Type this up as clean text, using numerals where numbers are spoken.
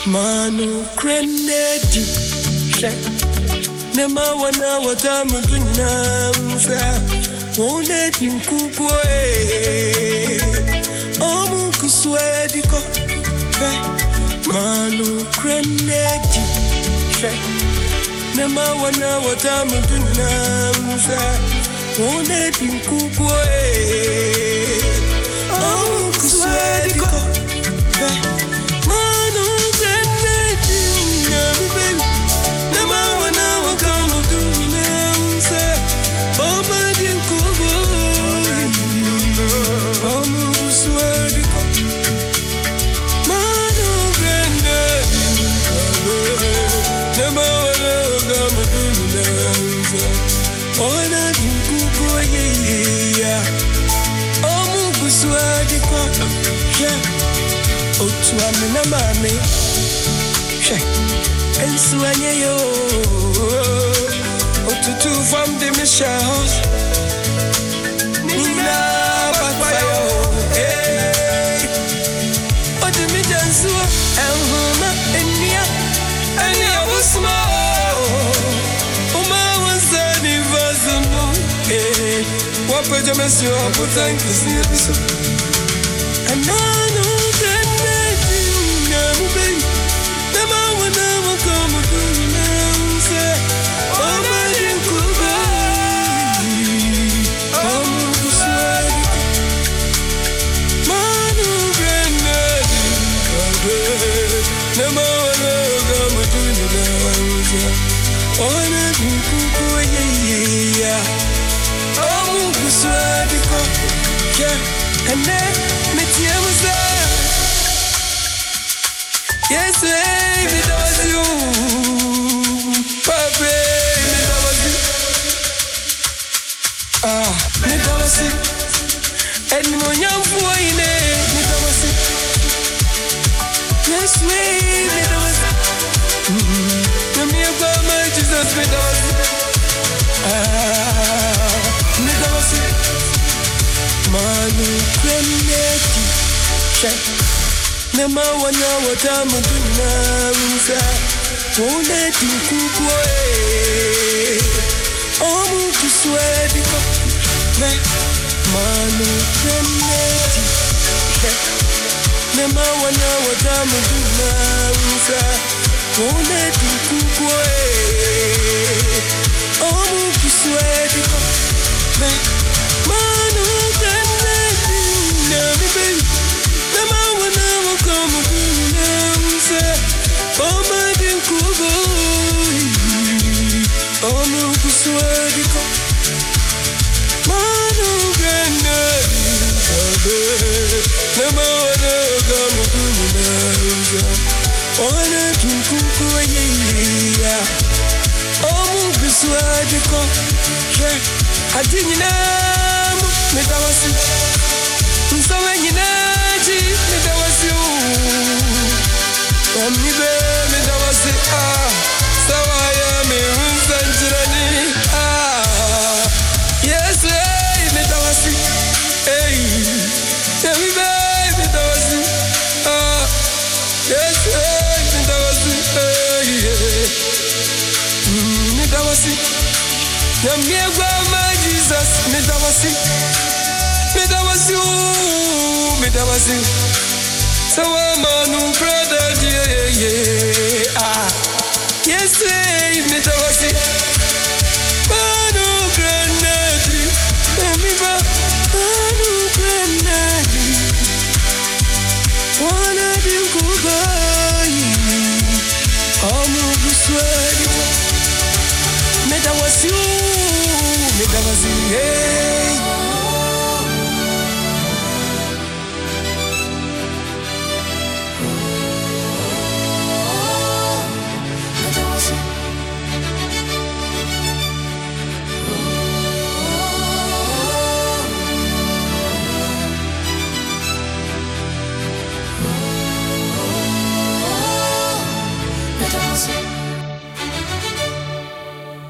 Manu grenade, Nema wana watamu dunamza, wone dinkukwe, Omu kuswediko, Manu grenade, Nema wana watamu dunamza, wone dinkukwe, Omu kuswediko, Otuamina mami, and swanya yo. Otutu from the Michelle, Nina Bafayo, Otimijansu, and Huma, and Nia, and Nia was small. Uma was an invisible, what pajamas you are put thank you, and I know. Yes, baby, that was you. Papi, that was you. That was it. And when you're going that was it. Yes, baby, that was it. Let me about my Jesus, that was it. That was it. Manu, Grenade, check. Nema wana watamu dunamza, wone dinkukwe, Omu kuswediko, Manu grenade, Nema wana watamu dunamza, wone dinkukwe, Omu kuswediko, Manu grenade, Nami baby. I didn't know me that was you. So when you know me that was you. And me that was it. So I am a Sanjani. Yes, me that was it. Hey, me that was it. Yes, me that was it. Me that was it. My Jesus, me that was it. Me that was you. Me that was it. So I'm a new brother, yeah. Yes, me that was it. Manu grenade, me Manu grenade. Wanna be good, I'm over sweaty. Me that was you. Me that was you, yeah.